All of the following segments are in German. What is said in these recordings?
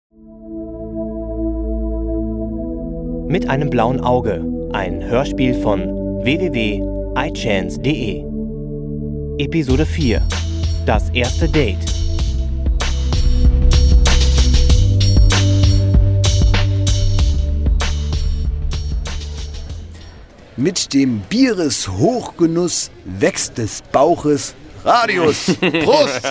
Mit einem blauen Auge. Ein Hörspiel von www.ichance.de. Episode 4. Das erste Date. Mit dem Biereshochgenuss wächst des Bauches Radius. Prost!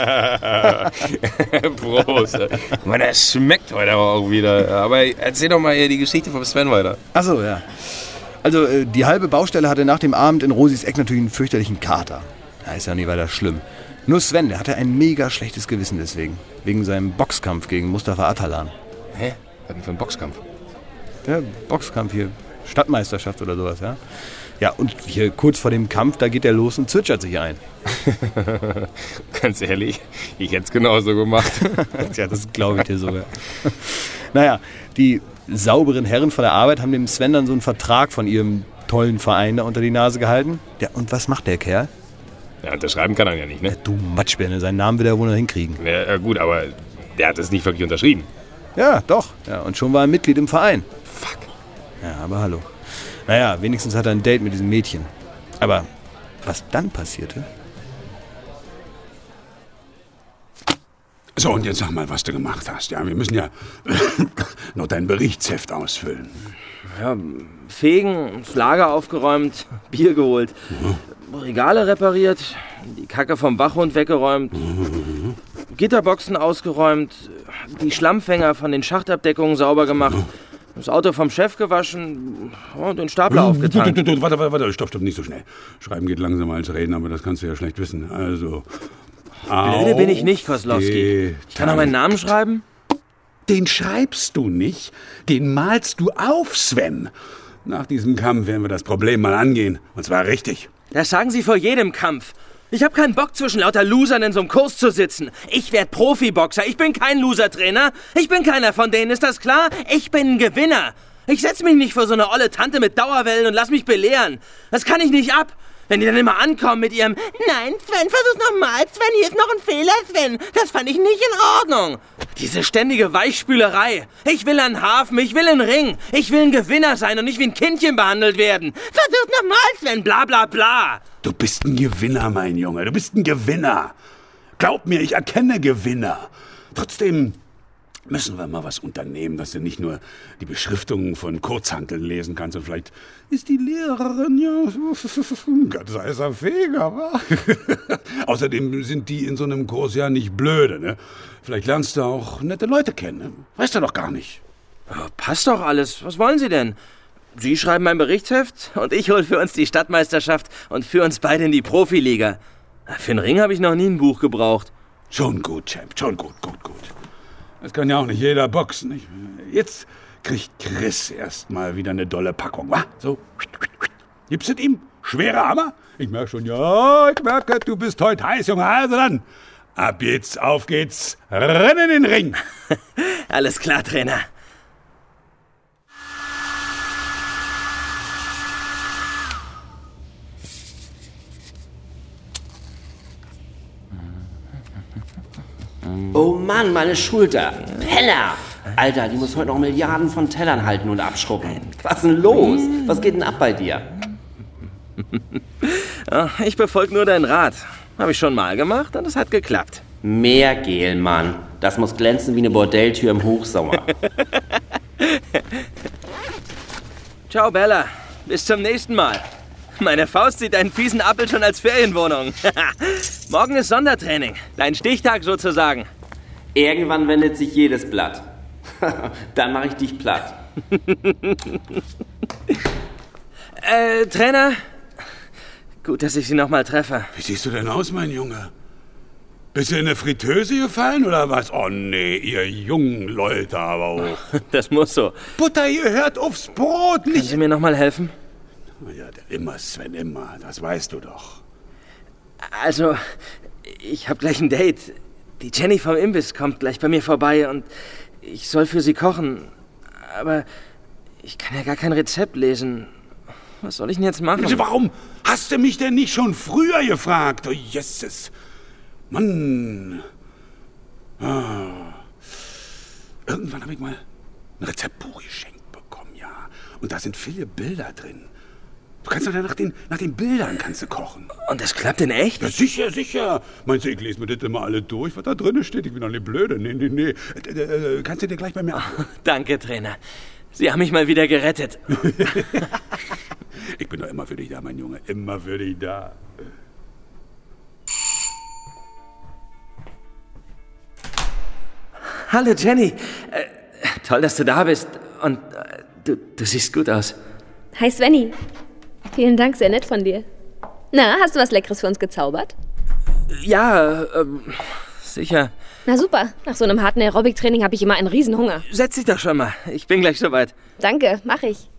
Prost. Mann, das schmeckt heute aber auch wieder. Aber erzähl doch mal hier die Geschichte vom Sven weiter. Achso, ja. Also, die halbe Baustelle hatte nach dem Abend in Rosis Eck natürlich einen fürchterlichen Kater. Da ist ja nicht weiter schlimm. Nur Sven, der hatte ein mega schlechtes Gewissen deswegen. Wegen seinem Boxkampf gegen Mustafa Atalan. Hä? Was denn für ein Boxkampf? Ja, Boxkampf hier. Stadtmeisterschaft oder sowas, ja. Ja, und hier kurz vor dem Kampf, da geht er los und zwitschert sich ein. Ganz ehrlich, ich hätte es genauso gemacht. Ja, das glaube ich dir sogar. Naja, die sauberen Herren von der Arbeit haben dem Sven dann so einen Vertrag von ihrem tollen Verein da unter die Nase gehalten. Ja, und was macht der Kerl? Ja, unterschreiben kann er ja nicht, ne? Ja, du Matschbirne, seinen Namen will er wohl noch hinkriegen. Ja, gut, aber der hat es nicht wirklich unterschrieben. Ja, doch. Ja, und schon war er Mitglied im Verein. Fuck. Ja, aber hallo. Naja, wenigstens hat er ein Date mit diesem Mädchen. Aber was dann passierte? So, und jetzt sag mal, was du gemacht hast. Ja, wir müssen ja noch dein Berichtsheft ausfüllen. Ja, fegen, das Lager aufgeräumt, Bier geholt, Regale repariert, die Kacke vom Wachhund weggeräumt, Gitterboxen ausgeräumt, die Schlammfänger von den Schachtabdeckungen sauber gemacht, das Auto vom Chef gewaschen und den Stapler aufgetankt. Warte, stopp, nicht so schnell. Schreiben geht langsamer als reden, aber das kannst du ja schlecht wissen. Also, blöde bin ich nicht, Koslowski. Ich kann auch meinen Namen schreiben. Den schreibst du nicht, den malst du auf, Sven. Nach diesem Kampf werden wir das Problem mal angehen. Und zwar richtig. Das sagen Sie vor jedem Kampf. Ich habe keinen Bock, zwischen lauter Losern in so einem Kurs zu sitzen. Ich werd Profiboxer. Ich bin kein Loser-Trainer. Ich bin keiner von denen, ist das klar? Ich bin ein Gewinner. Ich setz mich nicht vor so eine olle Tante mit Dauerwellen und lass mich belehren. Das kann ich nicht ab. Wenn die dann immer ankommen mit ihrem Nein, Sven, versuch's nochmal. Sven, hier ist noch ein Fehler, Sven. Das fand ich nicht in Ordnung. Diese ständige Weichspülerei. Ich will einen Hafen, ich will einen Ring. Ich will ein Gewinner sein und nicht wie ein Kindchen behandelt werden. Versuch's nochmal, Sven, bla bla bla. Du bist ein Gewinner, mein Junge. Du bist ein Gewinner. Glaub mir, ich erkenne Gewinner. Trotzdem müssen wir mal was unternehmen, dass du nicht nur die Beschriftungen von Kurzhanteln lesen kannst. Und vielleicht ist die Lehrerin ja ein ganz heißer Feger, wa? Außerdem sind die in so einem Kurs ja nicht blöde, ne? Vielleicht lernst du auch nette Leute kennen, ne? Weißt du doch gar nicht. Ja, passt doch alles. Was wollen Sie denn? Sie schreiben mein Berichtsheft und ich hol für uns die Stadtmeisterschaft und für uns beide in die Profiliga. Für einen Ring habe ich noch nie ein Buch gebraucht. Schon gut, Champ, schon gut. Das kann ja auch nicht jeder boxen, nicht? Jetzt kriegt Chris erstmal wieder eine dolle Packung, wa? So. Gibst du ihm? Schwerer Hammer? Ich merke schon, ja, du bist heute heiß, Junge. Also dann, ab jetzt, auf geht's, renn in den Ring. Alles klar, Trainer. Oh Mann, meine Schulter. Penner! Alter, die muss heute noch Milliarden von Tellern halten und abschrubben. Was ist denn los? Was geht denn ab bei dir? Ich befolge nur deinen Rat. Habe ich schon mal gemacht und es hat geklappt. Mehr Gel, Mann. Das muss glänzen wie eine Bordelltür im Hochsommer. Ciao, Bella. Bis zum nächsten Mal. Meine Faust sieht einen fiesen Appel schon als Ferienwohnung. Morgen ist Sondertraining. Dein Stichtag sozusagen. Irgendwann wendet sich jedes Blatt. Dann mache ich dich platt. Trainer? Gut, dass ich Sie noch mal treffe. Wie siehst du denn aus, mein Junge? Bist du in eine Fritteuse gefallen oder was? Oh nee, ihr jungen Leute aber auch. Das muss so. Butter gehört aufs Brot, nicht... Können Sie mir noch mal helfen? Ja, immer, Sven, immer. Das weißt du doch. Also, ich habe gleich ein Date. Die Jenny vom Imbiss kommt gleich bei mir vorbei und ich soll für sie kochen. Aber ich kann ja gar kein Rezept lesen. Was soll ich denn jetzt machen? Warum hast du mich denn nicht schon früher gefragt? Oh, Jesus. Mann. Irgendwann habe ich mal ein Rezeptbuch geschenkt bekommen, ja. Und da sind viele Bilder drin. Du kannst doch nach den Bildern kannst du kochen. Und das klappt in echt? Ja, sicher, sicher. Meinst du, ich lese mir das immer alle durch, was da drin steht? Ich bin doch nicht blöde. Nee. Kannst du dir gleich bei mir abholen? Danke, Trainer. Sie haben mich mal wieder gerettet. Ich bin doch immer für dich da, mein Junge. Immer für dich da. Hallo, Jenny. Toll, dass du da bist. Und du siehst gut aus. Hi, Svenny. Vielen Dank, sehr nett von dir. Na, hast du was Leckeres für uns gezaubert? Ja, sicher. Na super, nach so einem harten Aerobic-Training habe ich immer einen Riesenhunger. Setz dich doch schon mal. Ich bin gleich soweit. Danke, mach ich.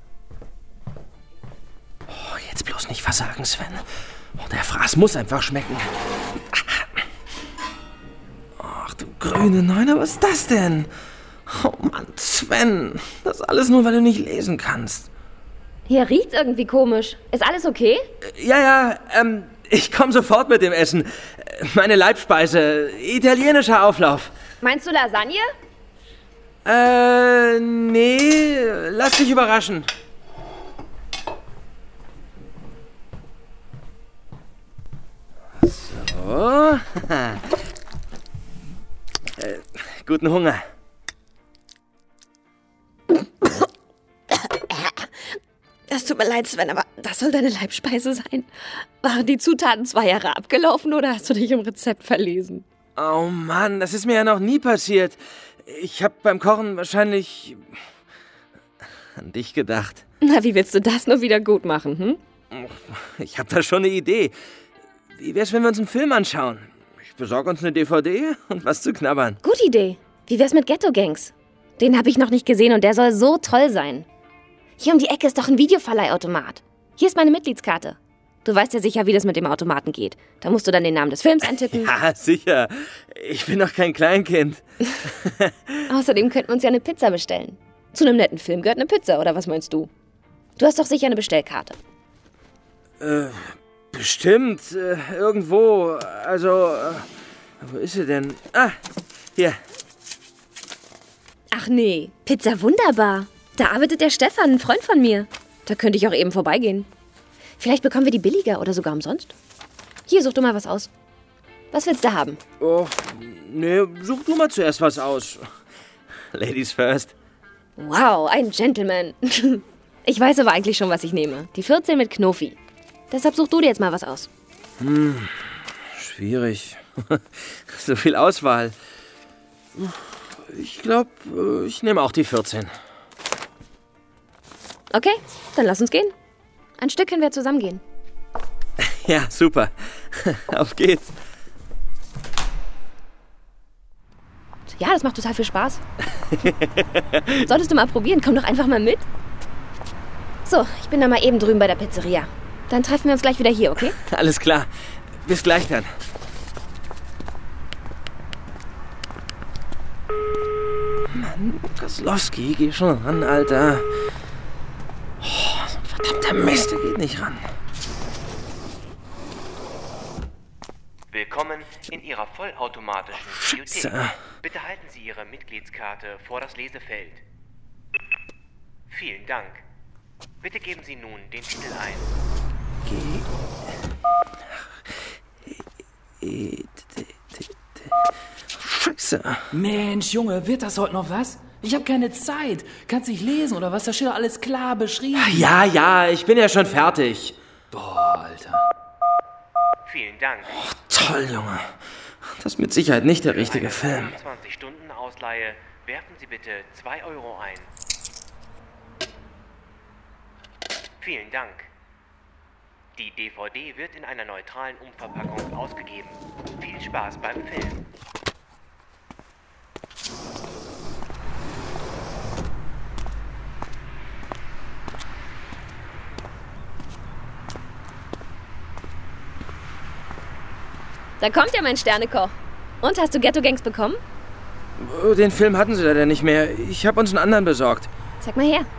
Oh, jetzt bloß nicht versagen, Sven. Oh, der Fraß muss einfach schmecken. Ach du grüne Neune, was ist das denn? Oh Mann, Sven. Das alles nur, weil du nicht lesen kannst. Hier riecht's irgendwie komisch. Ist alles okay? Ja, ich komme sofort mit dem Essen. Meine Leibspeise, italienischer Auflauf. Meinst du Lasagne? Nee, lass dich überraschen. So. Guten Hunger. Das tut mir leid, Sven, aber das soll deine Leibspeise sein. Waren die Zutaten 2 Jahre abgelaufen oder hast du dich im Rezept verlesen? Oh Mann, das ist mir ja noch nie passiert. Ich habe beim Kochen wahrscheinlich an dich gedacht. Na, wie willst du das nur wieder gut machen, hm? Ich habe da schon eine Idee. Wie wär's, wenn wir uns einen Film anschauen? Ich besorge uns eine DVD und was zu knabbern. Gute Idee. Wie wär's mit Ghetto Gangs? Den habe ich noch nicht gesehen und der soll so toll sein. Hier um die Ecke ist doch ein Videoverleihautomat. Hier ist meine Mitgliedskarte. Du weißt ja sicher, wie das mit dem Automaten geht. Da musst du dann den Namen des Films eintippen. Ja, sicher. Ich bin doch kein Kleinkind. Außerdem könnten wir uns ja eine Pizza bestellen. Zu einem netten Film gehört eine Pizza, oder was meinst du? Du hast doch sicher eine Bestellkarte. Bestimmt. Irgendwo. Also, wo ist sie denn? Ah, hier. Ach nee, Pizza wunderbar. Da arbeitet der Stefan, ein Freund von mir. Da könnte ich auch eben vorbeigehen. Vielleicht bekommen wir die billiger oder sogar umsonst. Hier, such du mal was aus. Was willst du haben? Oh, nee, such du mal zuerst was aus. Ladies first. Wow, ein Gentleman. Ich weiß aber eigentlich schon, was ich nehme. Die 14 mit Knofi. Deshalb such du dir jetzt mal was aus. Schwierig. So viel Auswahl. Ich glaube, ich nehme auch die 14. Okay, dann lass uns gehen. Ein Stück können wir zusammen gehen. Ja, super. Auf geht's. Ja, das macht total viel Spaß. Solltest du mal probieren, komm doch einfach mal mit. So, ich bin dann mal eben drüben bei der Pizzeria. Dann treffen wir uns gleich wieder hier, okay? Alles klar. Bis gleich dann. Mann, Koslowski, geh schon ran, Alter. Oh, so ein verdammter Mist, der geht nicht ran. Willkommen in Ihrer vollautomatischen Bibliothek. Scheiße. Bitte halten Sie Ihre Mitgliedskarte vor das Lesefeld. Vielen Dank. Bitte geben Sie nun den Titel ein. Scheiße. Mensch, Junge, wird das heute noch was? Ich habe keine Zeit. Kannst nicht lesen oder was? Da steht doch alles klar beschrieben. Ja, ich bin ja schon fertig. Boah, Alter. Vielen Dank. Toll, Junge. Das ist mit Sicherheit nicht der richtige Film. 20 Stunden Ausleihe. Werfen Sie bitte 2 Euro ein. Vielen Dank. Die DVD wird in einer neutralen Umverpackung ausgegeben. Viel Spaß beim Film. Da kommt ja mein Sternekoch. Und, hast du Ghetto Gangs bekommen? Den Film hatten sie leider nicht mehr. Ich habe uns einen anderen besorgt. Zeig mal her.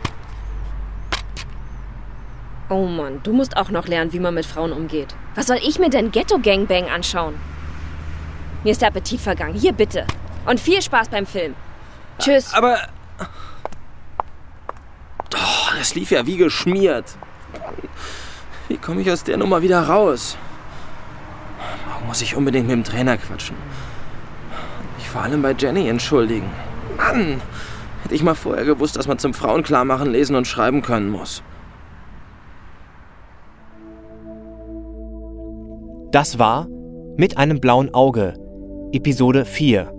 Oh Mann, du musst auch noch lernen, wie man mit Frauen umgeht. Was soll ich mir denn Ghetto Gangbang anschauen? Mir ist der Appetit vergangen. Hier, bitte. Und viel Spaß beim Film. Tschüss. Aber... Oh, das lief ja wie geschmiert. Wie komme ich aus der Nummer wieder raus? Morgen muss ich unbedingt mit dem Trainer quatschen. Mich vor allem bei Jenny entschuldigen. Mann! Hätte ich mal vorher gewusst, dass man zum Frauenklarmachen lesen und schreiben können muss. Das war Mit einem blauen Auge, Episode 4.